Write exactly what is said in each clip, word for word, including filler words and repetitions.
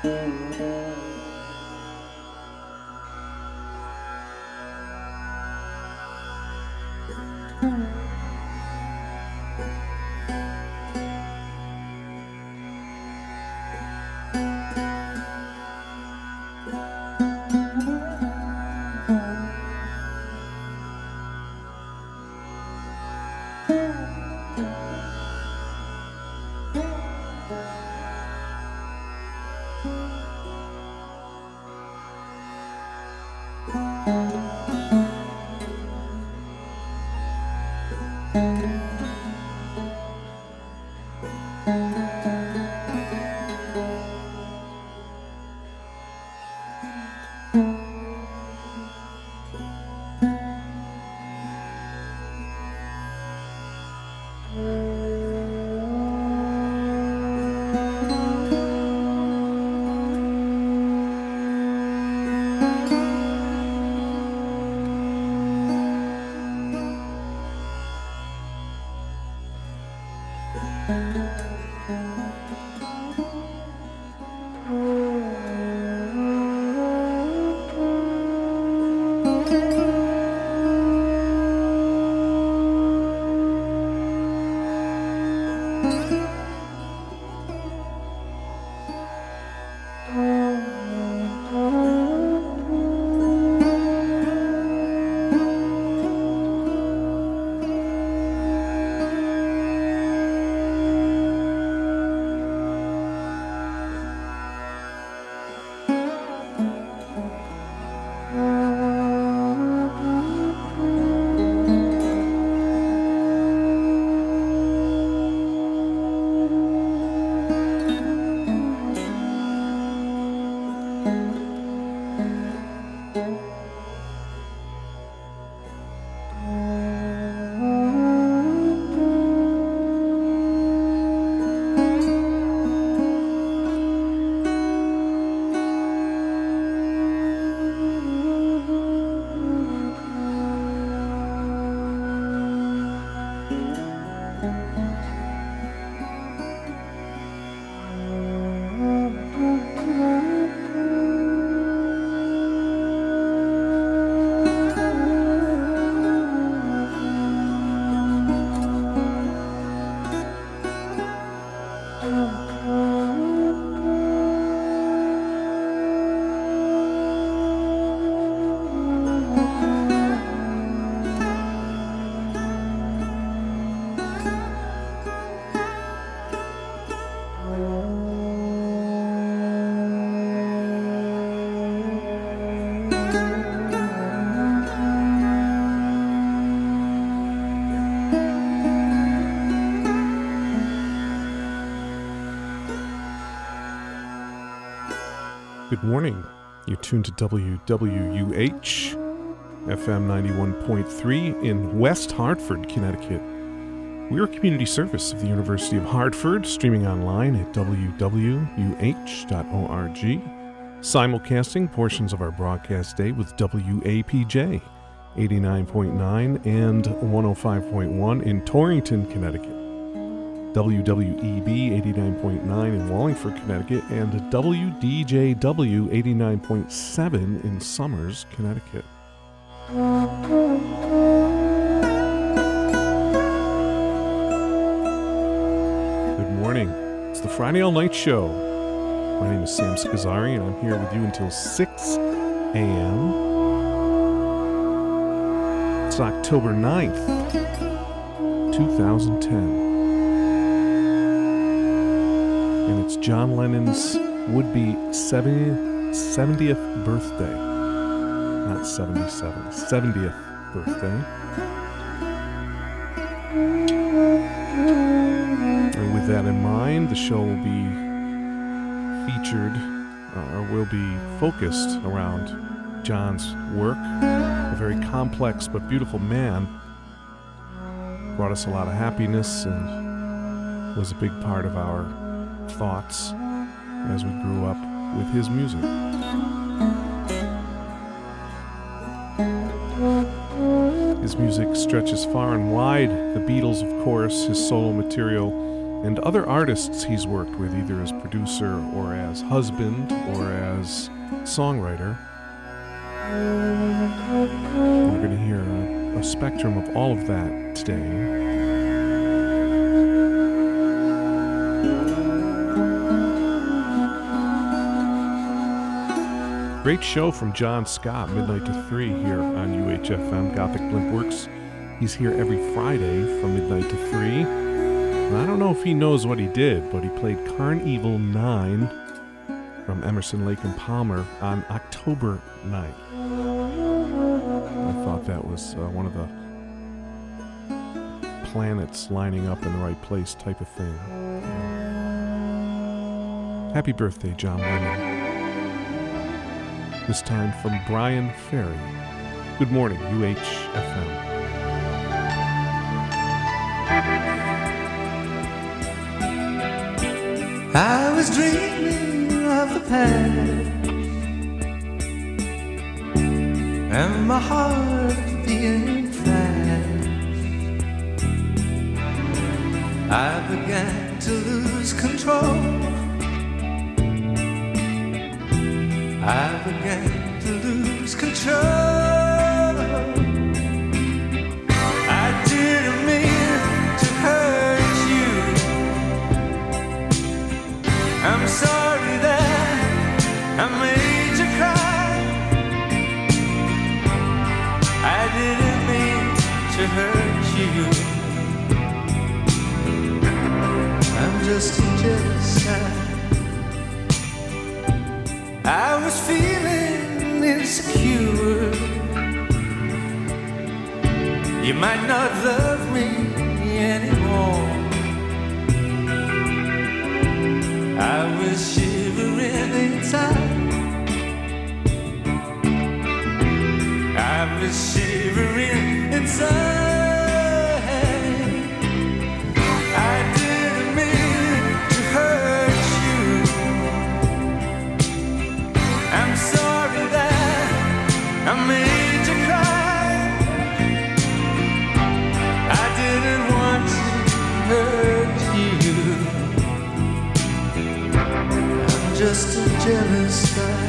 Good morning. You're tuned to W W U H, F M ninety-one point three in West Hartford, Connecticut. We're a community service of the University of Hartford, streaming online at w w u h dot org, simulcasting portions of our broadcast day with W A P J eighty-nine point nine and one oh five point one in Torrington, Connecticut, W W E B eighty-nine point nine in Wallingford, Connecticut, and W D J W eighty-nine point seven in Somers, Connecticut. Good morning. It's the Friday All Night Show. My name is Sam Scazzari, and I'm here with you until six a.m. It's October ninth, twenty ten. And it's John Lennon's would-be seventieth birthday. Not seventy-seven, seventieth birthday. And with that in mind, the show will be featured, uh, or will be focused around John's work. A very complex but beautiful man. Brought us a lot of happiness and was a big part of our thoughts as we grew up with his music. His music stretches far and wide. The Beatles, of course, his solo material and other artists he's worked with, either as producer or as husband or as songwriter. We're going to hear a, a spectrum of all of that today. Great show from John Scott, midnight to three here on U H F M, Gothic Blimp Works. He's here every Friday from midnight to three. And I don't know if he knows what he did, but he played Carnival nine from Emerson, Lake and Palmer on October ninth. I thought that was uh, one of the planets lining up in the right place type of thing. Happy birthday, John Lennon. This time from Brian Ferry. Good morning, U H F M. I was dreaming of the past, and my heart beating fast. I began to lose control. I began to lose control. I didn't mean to hurt you. I'm sorry that I made you cry. I didn't mean to hurt you. I'm just a jealous guy. I was feeling insecure. You might not love me anymore. I was shivering inside. I was shivering inside. I didn't mean to hurt you. I'm sorry that I made you cry. I didn't want to hurt you. I'm just a jealous guy.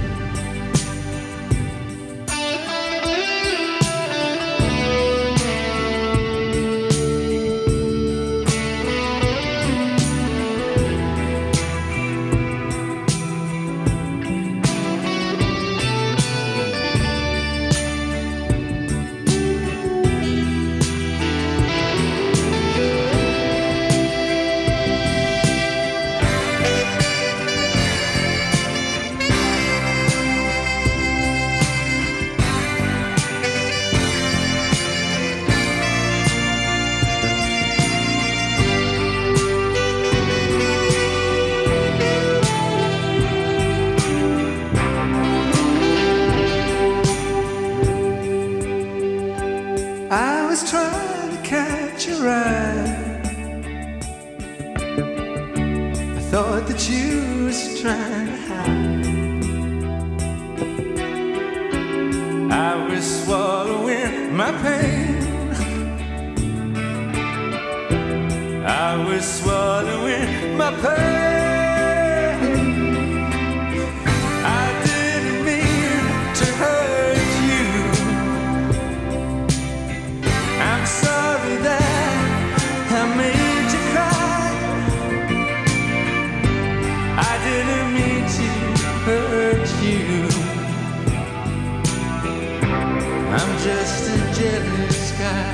I was trying to catch your eye. I thought that you was trying to hide. I was swallowing my pain. I was swallowing my pain. I didn't mean to hurt you. I'm sorry that I made you cry. I didn't mean to hurt you. I'm just a jealous guy.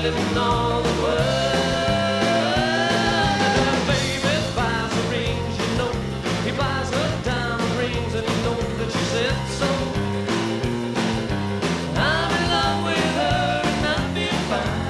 telling all the world. Her baby buys her rings, you know. He buys her diamond rings, and you know that she said so. I'm in love with her, and I feel fine.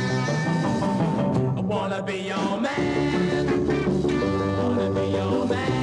Wanna be your man, wanna be your man.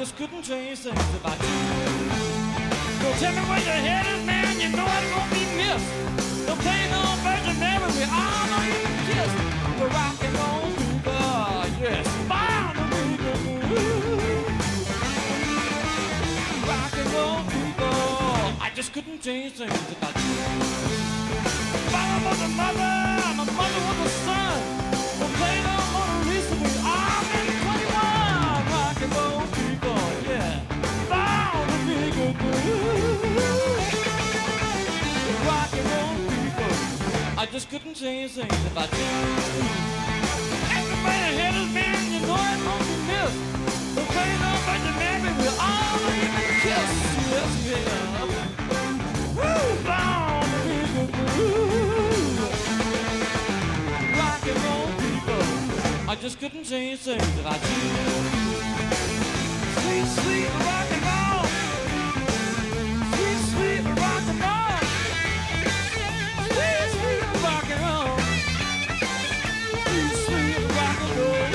just couldn't change things about you. Don't tell me where your head is, man, you know it's gonna be missed. Don't play no Virgin Mary, we all know you can kiss. We're rockin' on people, yes, bound to be good. Rockin' on people, I just couldn't change things about you. Mama was a mother, my mother was a son. Don't play no Mona Lisa, we all been twenty-one. Rockin' on people, yeah, bound to be good. Rockin' on people, I just couldn't change things about you. Everybody had his man, you know it won't be missed. Don't play no Virgin Mary, we all know you can kiss. Yes, yeah. Woo, bound to be good. Rockin' on people, I just couldn't change things about you. Sweet, sweet rock and roll. Sweet, sweet rock and roll. Sweet, sweet rock and roll. Sweet, sweet rock and roll.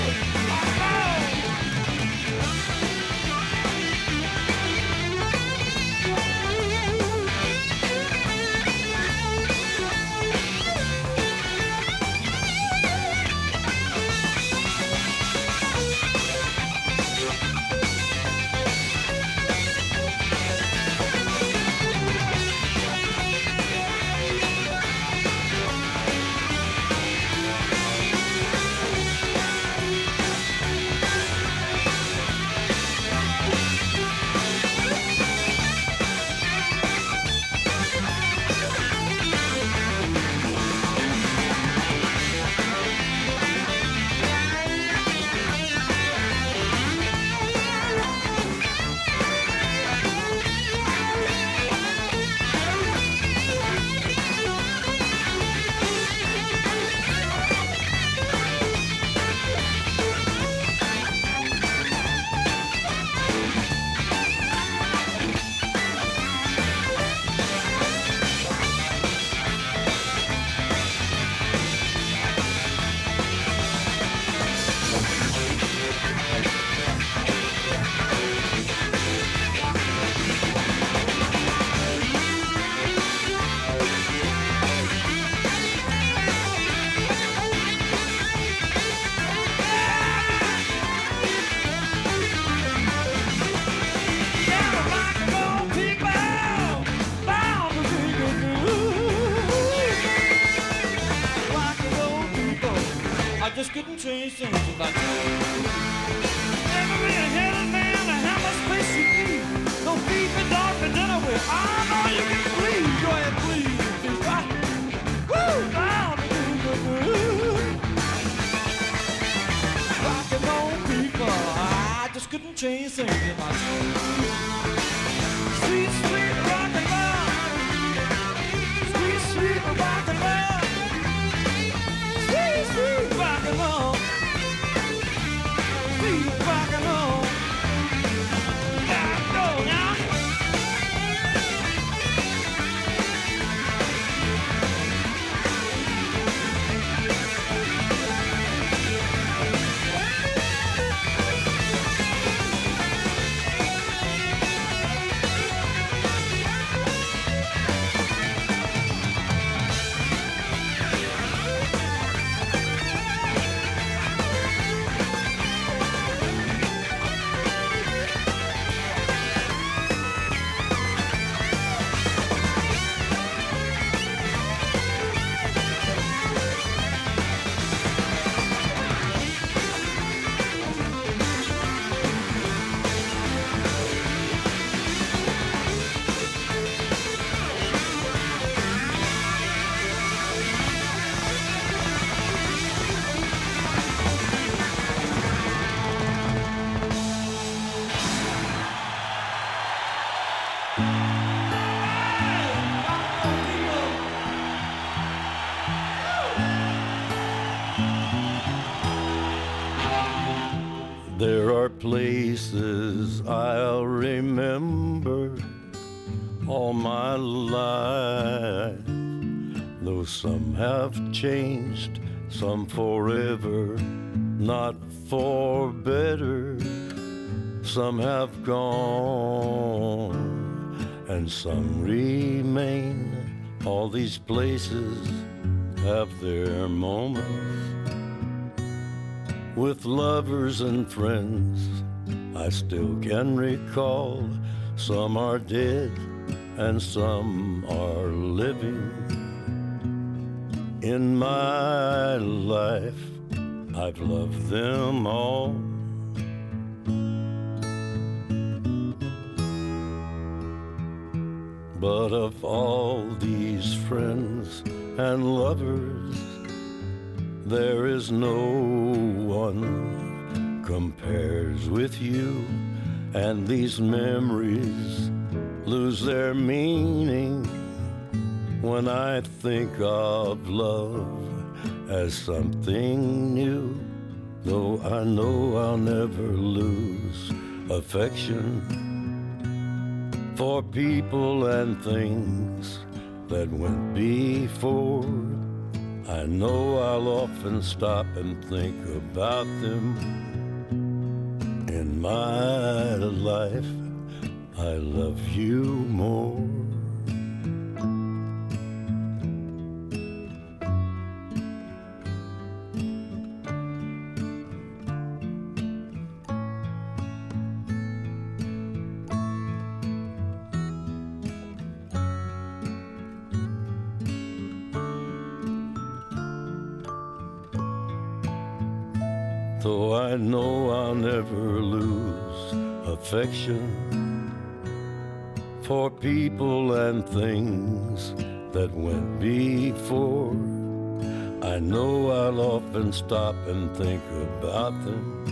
Just couldn't change things about you. Never be a headed man to how much space you need. No beef and dog for dinner with. I know you can please. Go ahead, please. Please, right? Woo! Down to do good. Rockin' on people. I just couldn't change things about you. Sweet, sweet rock and roll. Sweet, sweet rock and roll. Sweet, sweet rock and roll. Sweet rock and roll. Yeah, go now. There are places I'll remember all my life, though some have changed, some forever, not for better. some have gone, and some remain. All these places have their moments. With lovers and friends, I still can recall. Some are dead and some are living. In my life, I've loved them all. But of all these friends and lovers, there is no one compares with you. And these memories lose their meaning when I think of love as something new. Though I know I'll never lose affection for people and things that went before. I know I'll often stop and think about them. In my life, I love you more. Though I know I'll never lose affection for people and things that went before. I know I'll often stop and think about them.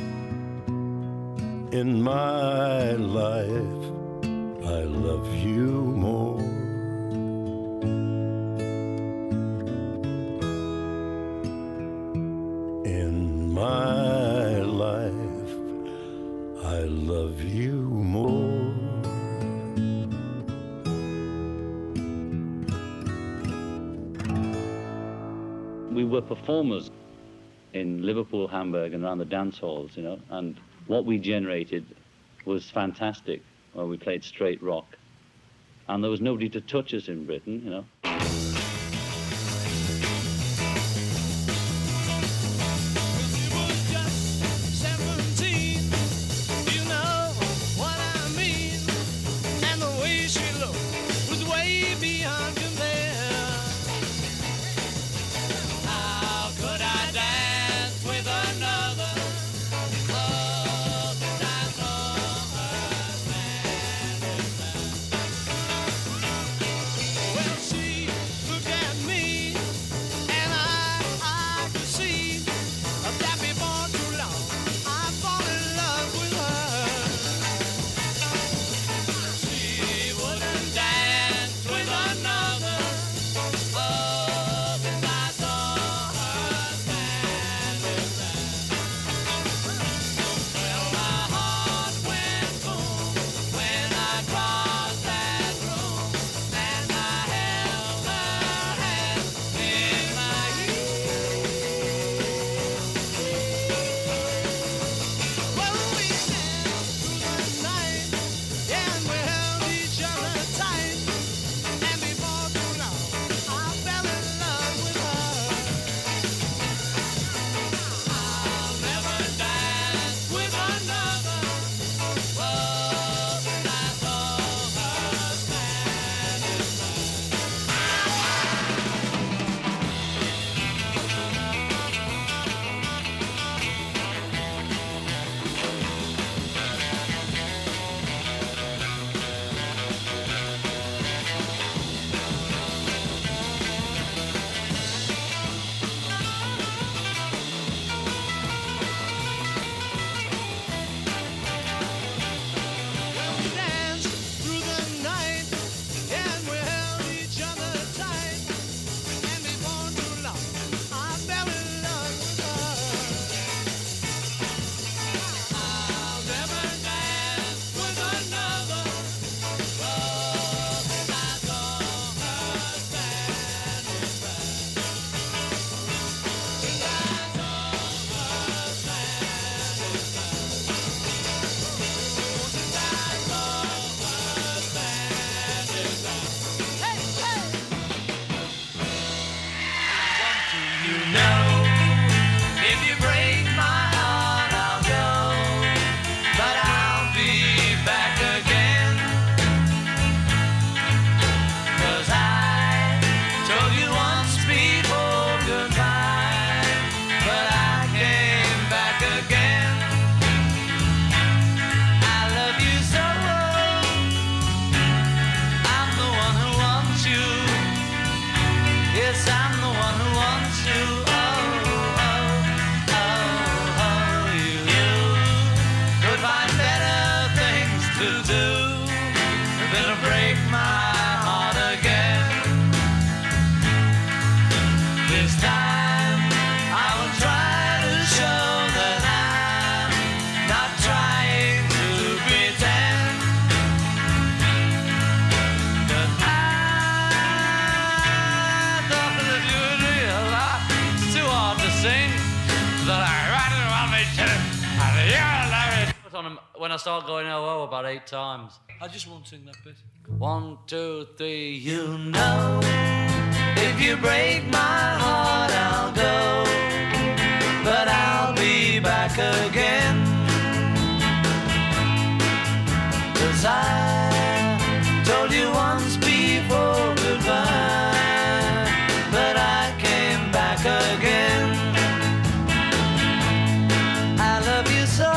In my life, I love you more. In my life, I love you more. We were performers in Liverpool, Hamburg, and around the dance halls, you know, and what we generated was fantastic. Well, we played straight rock, and there was nobody to touch us in Britain, you know. Well, she to do than to break my heart again. This time I will try to show that I'm not trying to pretend. But I thought that you would realize it's too hard to sing that I write it around me too. And you're loving it. On them when I start going oh oh about eight times. I just won't sing that bit. One, two, three. You know, if you break my heart, I'll go, but I'll be back again. 'Cause I told you once before goodbye, but I came back again. I love you so.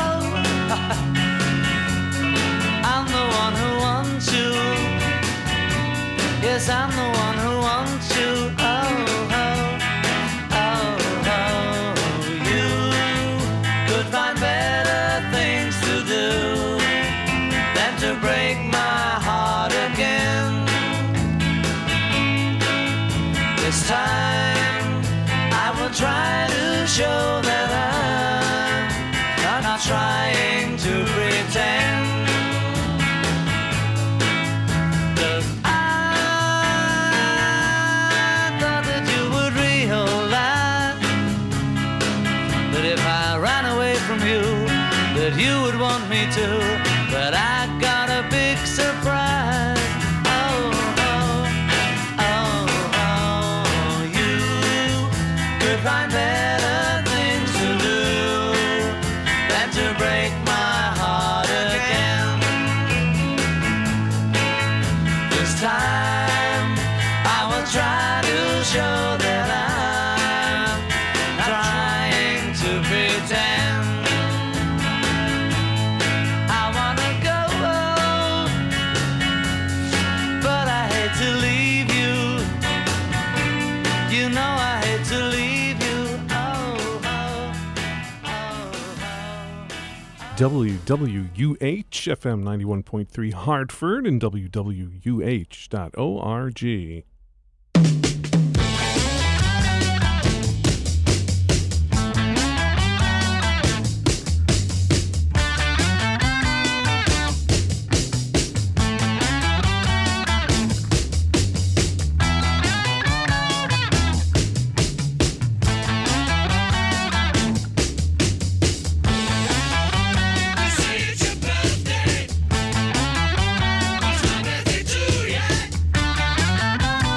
I'm the one who wants you. Yes, I'm the one who wants you. Oh, oh, oh, oh. You could find better things to do than to break my heart again. This time I will try to show that I'm not trying to pretend. That you would want me to, but I got a big surprise. Oh, oh, oh, oh, you could find better things to do than to break my heart again. This time I will try to show that I'm not trying to pretend. W W U H F M ninety-one point three Hartford and W W U H dot org. It's your birthday. What's my birthday to you?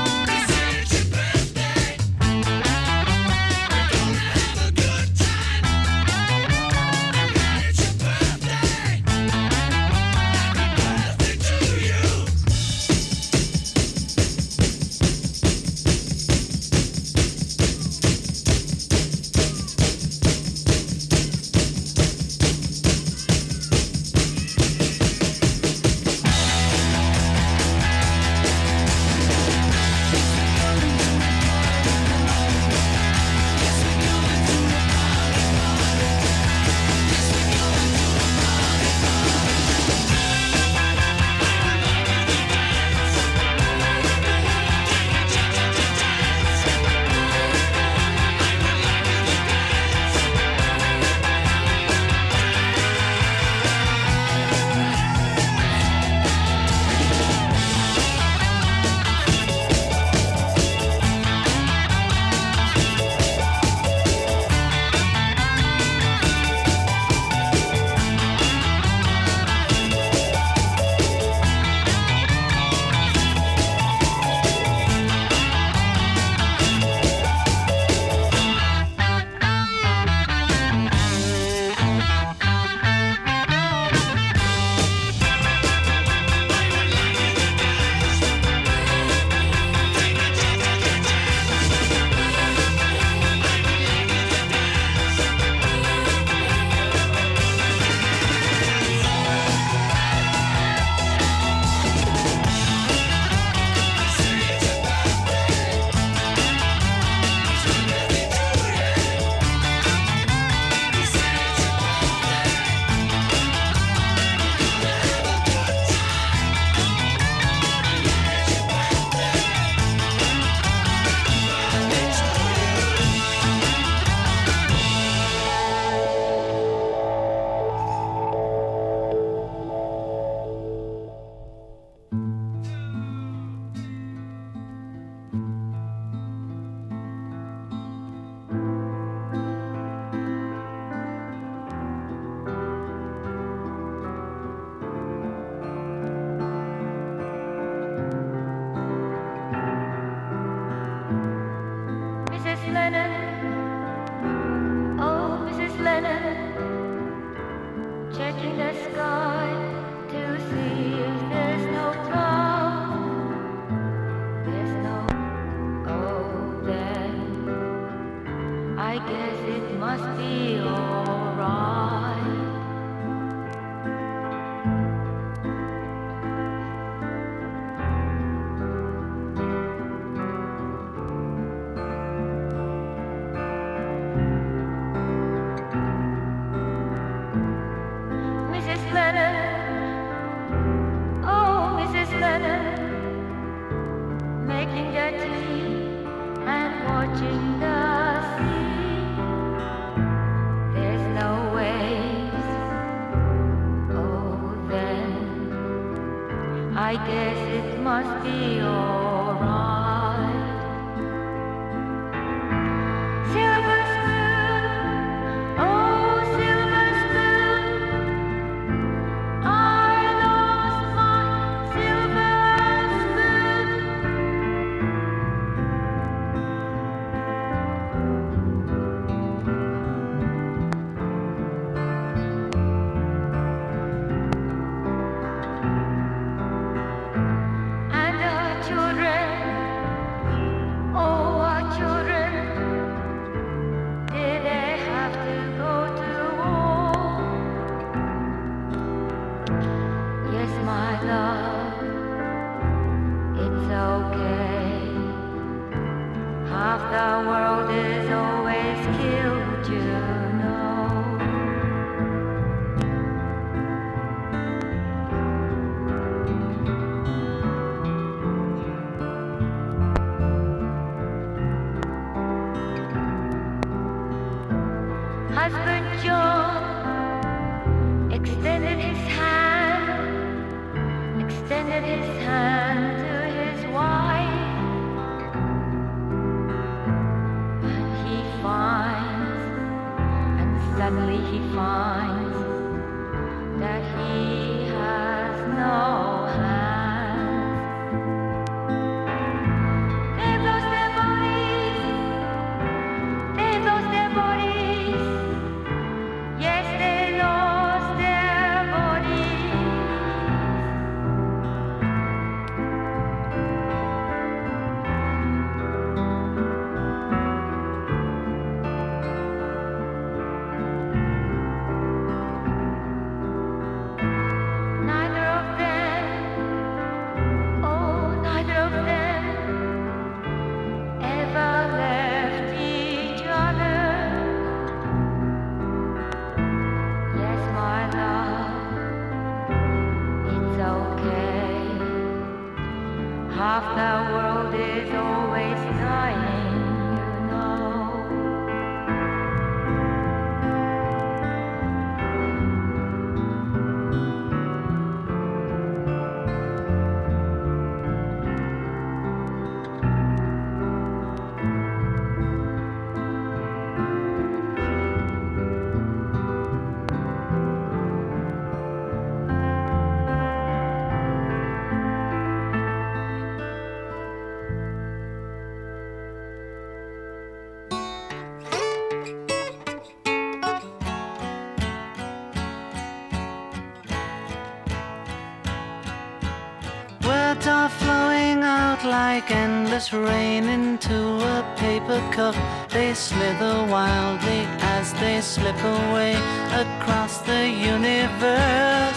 Are flowing out like endless rain into a paper cup. They slither wildly as they slip away across the universe.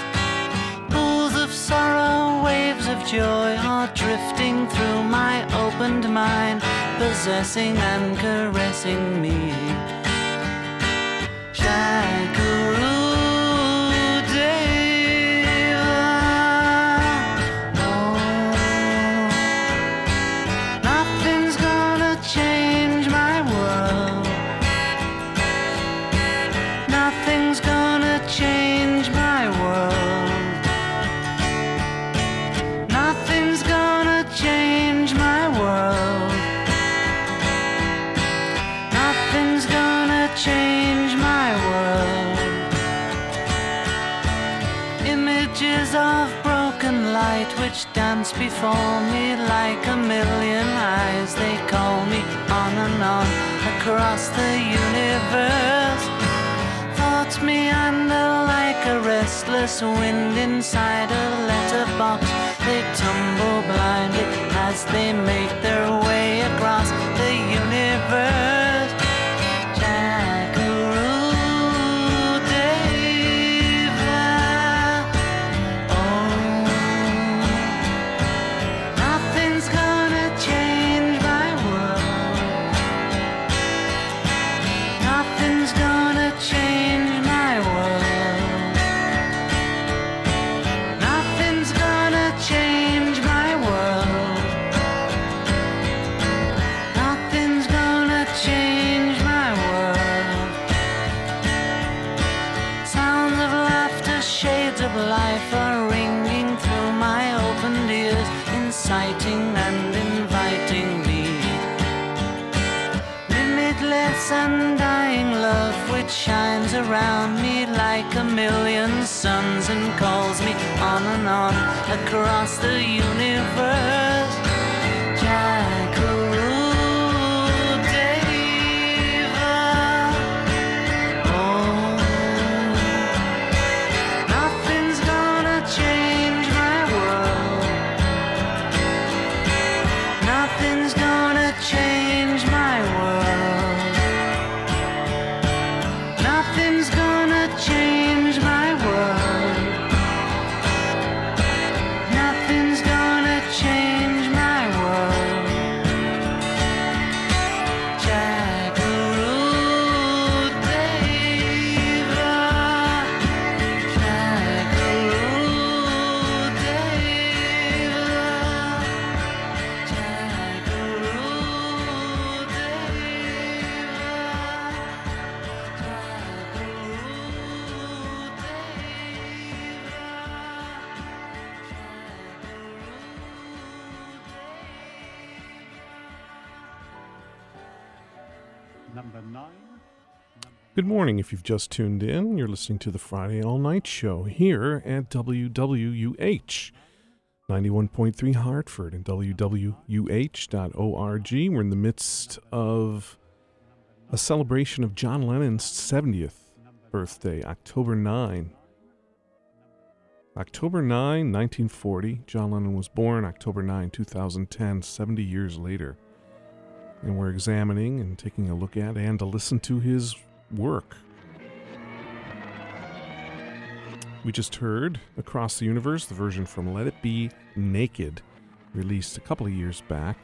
Pools of sorrow, waves of joy are drifting through my opened mind, possessing and caressing me. Shakuru. Which dance before me like a million eyes. They call me on and on across the universe. Thoughts meander like a restless wind inside a letterbox. They tumble blindly as they make their way across the universe. Jackaroo David, oh, nothing's gonna change my world. Nothing's gonna change my world. Nothing's gonna change my world. Nothing's gonna change my world. Sounds of laughter, shades of life are ringing through my opened ears, inciting and inviting me. Limitless undying love which shines around me like a million suns and calls me on and on across the universe. Jackaroo David, oh, nothing's gonna change my world. Nothing's gonna change my world. Nothing's gonna change my world. Nothing's gonna change my world. Jackaroo David, Jackaroo David, Jackaroo Number nine. Good morning. If you've just tuned in, you're listening to the Friday All Night Show here at W W U H ninety-one point three Hartford and W W U H dot org. We're in the midst of a celebration of John Lennon's seventieth birthday, October ninth. October ninth, nineteen forty. John Lennon was born October ninth, two thousand ten, seventy years later. And we're examining and taking a look at and to listen to his work. We just heard Across the Universe, the version from Let It Be Naked, released a couple of years back.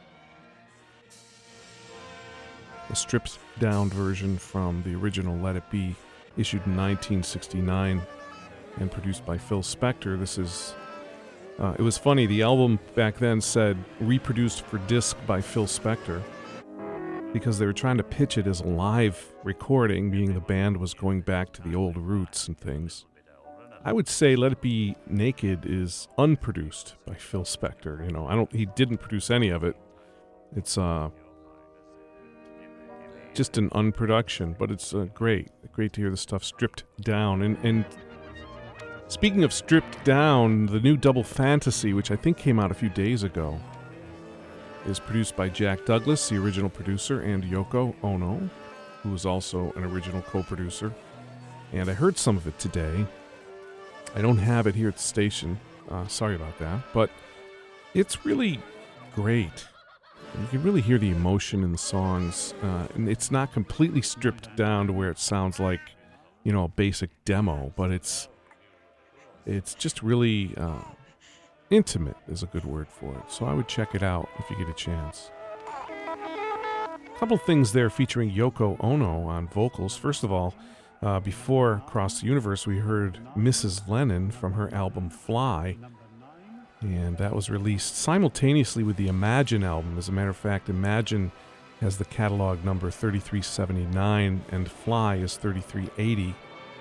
A stripped down version from the original Let It Be, issued in nineteen sixty-nine and produced by Phil Spector. This is, uh, it was funny, the album back then said reproduced for disc by Phil Spector, because they were trying to pitch it as a live recording, being the band was going back to the old roots and things. I would say Let It Be Naked is unproduced by Phil Spector. You know, I don't. He didn't produce any of it. It's uh, just an unproduction, but it's uh, great. Great to hear the stuff stripped down. And and speaking of stripped down, the new Double Fantasy, which I think came out a few days ago, is produced by Jack Douglas, the original producer, and Yoko Ono, who is also an original co-producer. And I heard some of it today. I don't have it here at the station. Uh, sorry about that. But it's really great. You can really hear the emotion in the songs. Uh, and it's not completely stripped down to where it sounds like, you know, a basic demo. But it's it's just really uh, intimate is a good word for it. So I would check it out if you get a chance. A couple things there featuring Yoko Ono on vocals. First of all, Uh, before Across the Universe, we heard Missus Lennon from her album Fly, and that was released simultaneously with the Imagine album. As a matter of fact, Imagine has the catalog number thirty-three seventy-nine, and Fly is thirty-three eighty.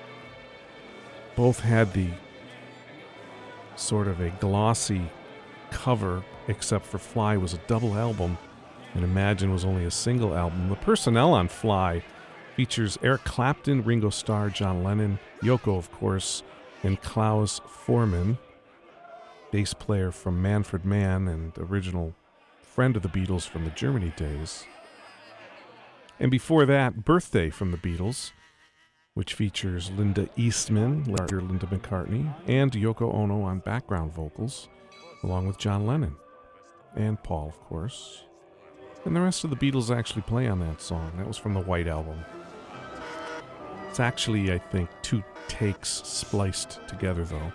Both had the sort of a glossy cover, except for Fly was a double album, and Imagine was only a single album. The personnel on Fly features Eric Clapton, Ringo Starr, John Lennon, Yoko, of course, and Klaus Voormann, bass player from Manfred Mann and original friend of the Beatles from the Germany days. And before that, Birthday from the Beatles, which features Linda Eastman, Linda McCartney, and Yoko Ono on background vocals, along with John Lennon and Paul, of course. And the rest of the Beatles actually play on that song. That was from the White Album. It's actually, I think, two takes spliced together, though.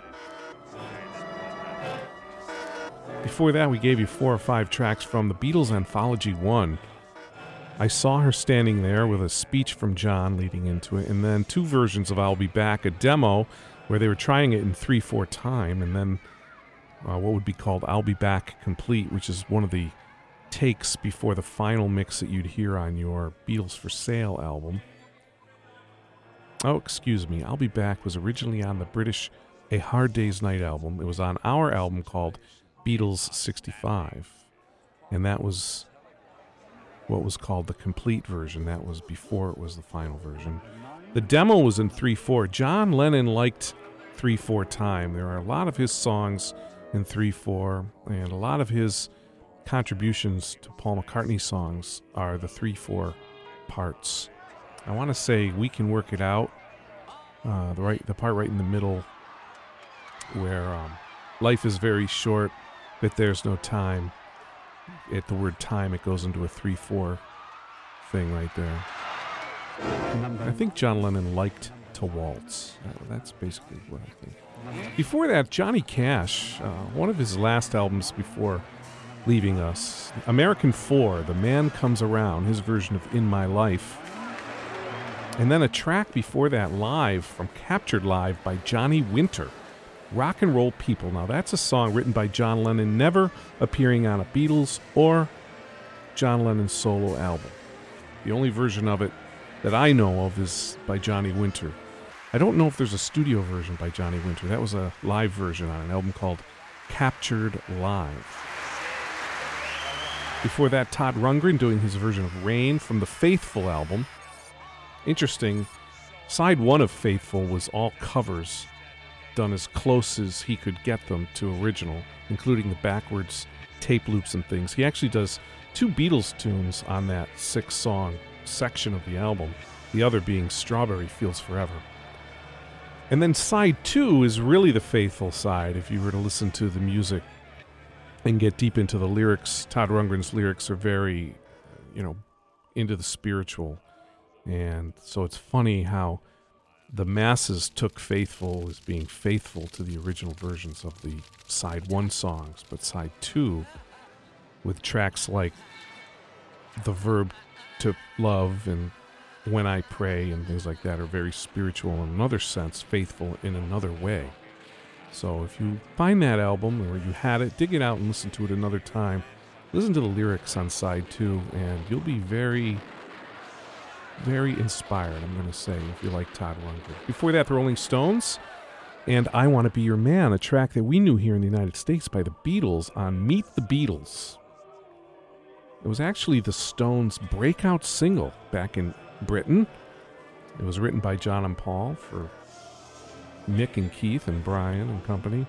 Before that, we gave you four or five tracks from the Beatles Anthology one. I Saw Her Standing There with a speech from John leading into it, and then two versions of I'll Be Back, a demo where they were trying it in three four time, and then uh, what would be called I'll Be Back Complete, which is one of the takes before the final mix that you'd hear on your Beatles for Sale album. Oh, excuse me. I'll Be Back was originally on the British A Hard Day's Night album. It was on our album called Beatles sixty-five. And that was what was called the complete version. That was before it was the final version. The demo was in three four. John Lennon liked three four time. There are a lot of his songs in three four, and a lot of his contributions to Paul McCartney songs are the three four parts. I want to say We Can Work It Out, uh, the right, the part right in the middle where um, life is very short, but there's no time. At the word time, it goes into a three four thing right there. I think John Lennon liked to waltz. That's basically what I think. Before that, Johnny Cash, uh, one of his last albums before leaving us, American Four, The Man Comes Around, his version of In My Life. And then a track before that, live, from Captured Live by Johnny Winter, Rock and Roll People. Now that's a song written by John Lennon, never appearing on a Beatles or John Lennon solo album. The only version of it that I know of is by Johnny Winter. I don't know if there's a studio version by Johnny Winter. That was a live version on an album called Captured Live. Before that, Todd Rundgren doing his version of Rain from the Faithful album. Interesting, side one of Faithful was all covers done as close as he could get them to original, including the backwards tape loops and things. He actually does two Beatles tunes on that six-song section of the album, the other being Strawberry Fields Forever. And then side two is really the Faithful side. If you were to listen to the music and get deep into the lyrics, Todd Rundgren's lyrics are very, you know, into the spiritual. And so it's funny how the masses took Faithful as being faithful to the original versions of the side one songs, but side two, with tracks like The Verb to Love and When I Pray and things like that, are very spiritual in another sense, faithful in another way. So if you find that album, or you had it, dig it out and listen to it another time. Listen to the lyrics on side two, and you'll be very, very inspired, I'm going to say, if you like Todd Rundgren. Before that, the Rolling Stones and I Want to Be Your Man, a track that we knew here in the United States by the Beatles on Meet the Beatles. It was actually the Stones' breakout single back in Britain. It was written by John and Paul for Mick and Keith and Brian and company,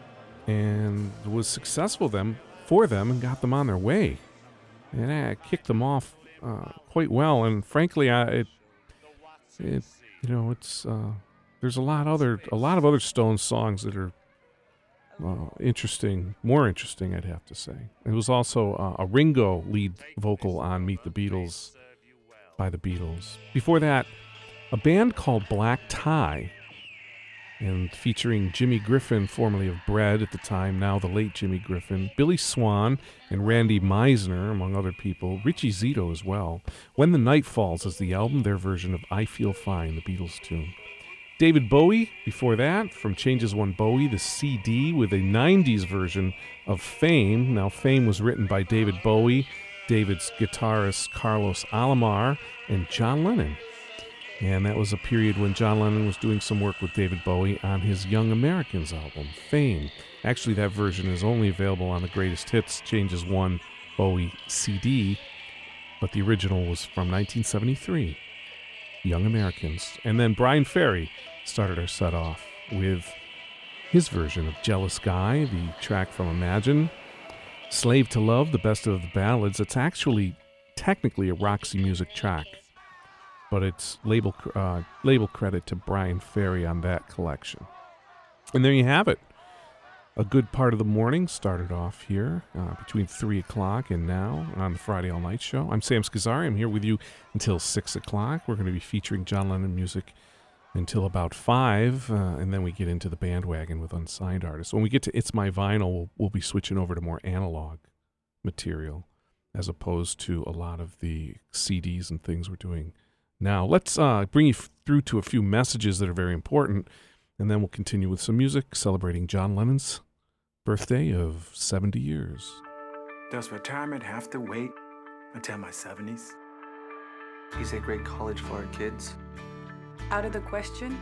and was successful them for them and got them on their way. And I kicked them off uh, quite well. And frankly, I it, it you know it's uh, there's a lot other a lot of other Stones songs that are uh, interesting, more interesting, I'd have to say. It was also uh, a Ringo lead vocal on Meet the Beatles by the Beatles. Before that, a band called Black Tie, and featuring Jimmy Griffin, formerly of Bread at the time, now the late Jimmy Griffin, Billy Swan, and Randy Meisner, among other people, Richie Zito as well. When the Night Falls is the album, their version of I Feel Fine, the Beatles tune. David Bowie, before that, from Changes One Bowie, the C D, with a nineties version of Fame. Now, Fame was written by David Bowie, David's guitarist Carlos Alomar, and John Lennon. And that was a period when John Lennon was doing some work with David Bowie on his Young Americans album, Fame. Actually, that version is only available on the Greatest Hits Changes One Bowie C D, but the original was from nineteen seventy-three, Young Americans. And then Brian Ferry started our set off with his version of Jealous Guy, the track from Imagine. Slave to Love, the best of the ballads. It's actually technically a Roxy Music track. but it's label uh, label credit to Brian Ferry on that collection. And there you have it. A good part of the morning started off here uh, between three o'clock and now on the Friday All Night Show. I'm Sam Scazzari. I'm here with you until six o'clock. We're going to be featuring John Lennon music until about five, uh, and then we get into the bandwagon with unsigned artists. When we get to It's My Vinyl, we'll, we'll be switching over to more analog material as opposed to a lot of the C Ds and things we're doing now. Let's uh, bring you f- through to a few messages that are very important, and then we'll continue with some music celebrating John Lennon's birthday of seventy years. Does retirement have to wait until my seventies? Is a great college for our kids? Out of the question?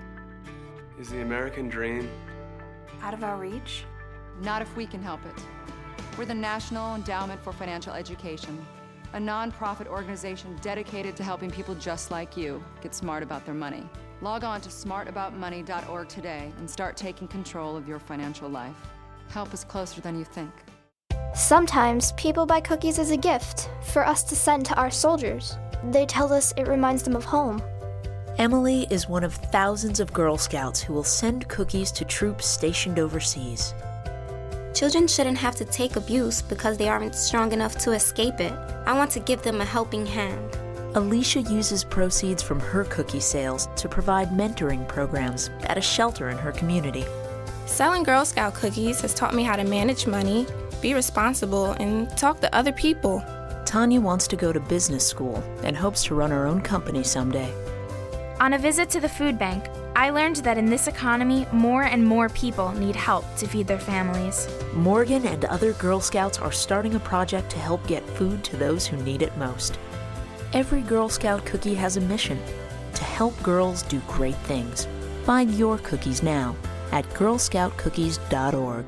Is the American dream Out of our reach? Not if we can help it. We're the National Endowment for Financial Education, a non-profit organization dedicated to helping people just like you get smart about their money. Log on to smart about money dot org today and start taking control of your financial life. Help is closer than you think. Sometimes people buy cookies as a gift for us to send to our soldiers. They tell us it reminds them of home. Emily is one of thousands of Girl Scouts who will send cookies to troops stationed overseas. Children shouldn't have to take abuse because they aren't strong enough to escape it. I want to give them a helping hand. Alicia uses proceeds from her cookie sales to provide mentoring programs at a shelter in her community. Selling Girl Scout cookies has taught me how to manage money, be responsible, and talk to other people. Tanya wants to go to business school and hopes to run her own company someday. On a visit to the food bank, I learned that in this economy, more and more people need help to feed their families. Morgan and other Girl Scouts are starting a project to help get food to those who need it most. Every Girl Scout cookie has a mission: to help girls do great things. Find your cookies now at girl scout cookies dot org.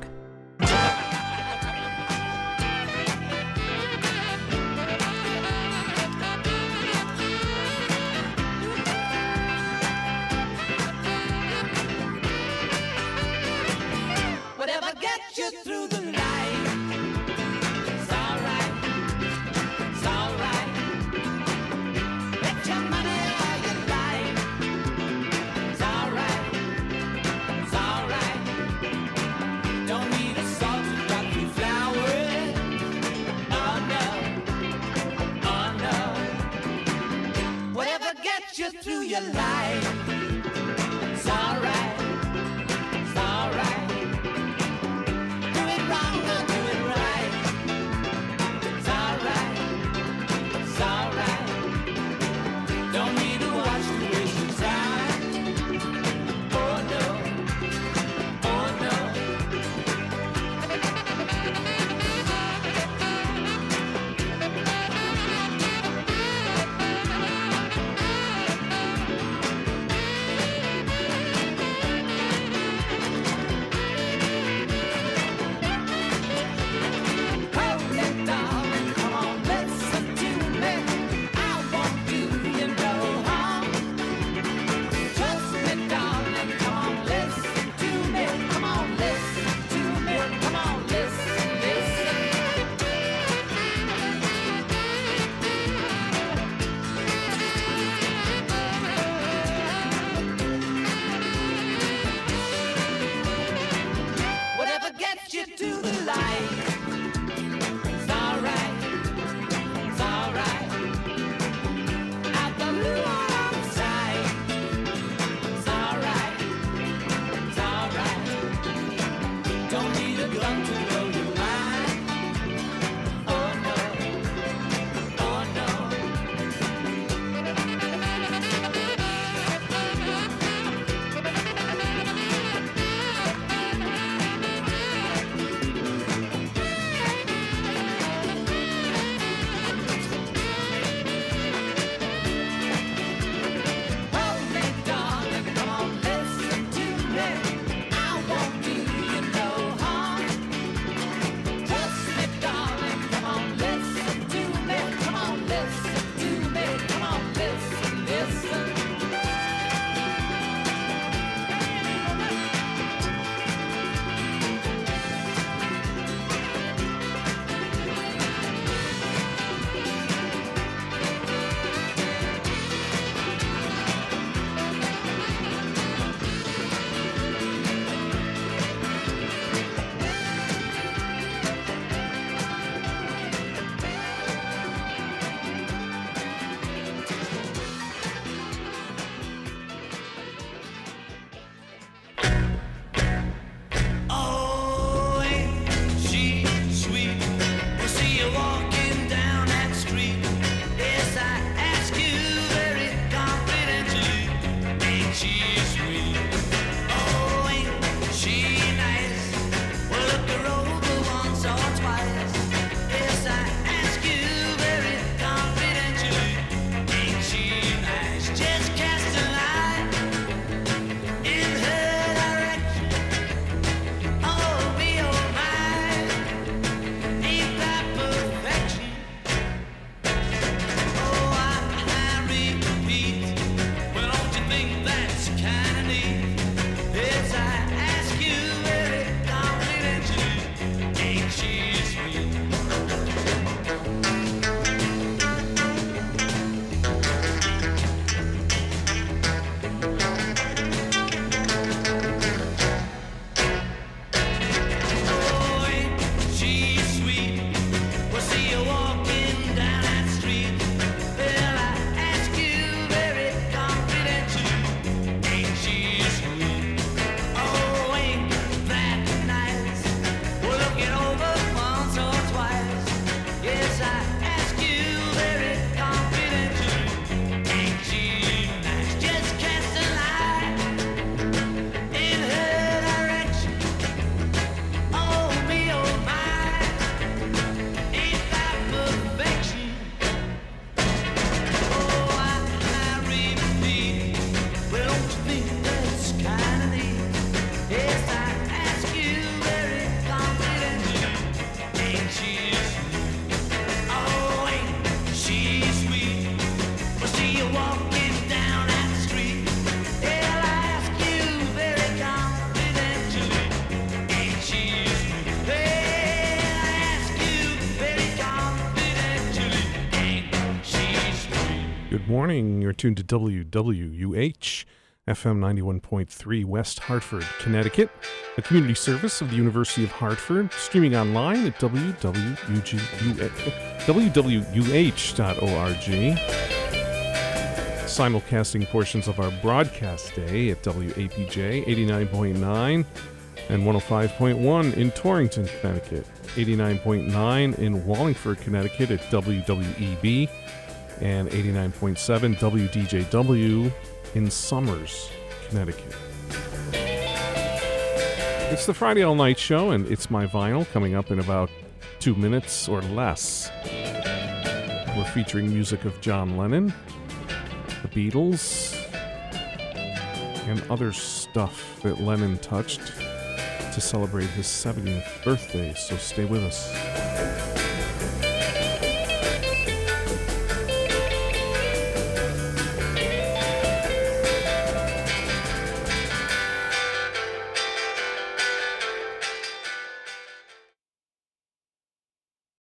morning. You're tuned to W W U H, F M ninety-one point three, West Hartford, Connecticut, a community service of the University of Hartford, streaming online at w w w u h dot org. Simulcasting portions of our broadcast day at W A P J eighty-nine point nine and one oh five point one in Torrington, Connecticut, eighty-nine point nine in Wallingford, Connecticut at W W E B, and eighty-nine point seven W D J W in Somers, Connecticut. It's the Friday All Night Show, and It's My Vinyl coming up in about two minutes or less. We're featuring music of John Lennon, the Beatles, and other stuff that Lennon touched to celebrate his seventieth birthday, so stay with us.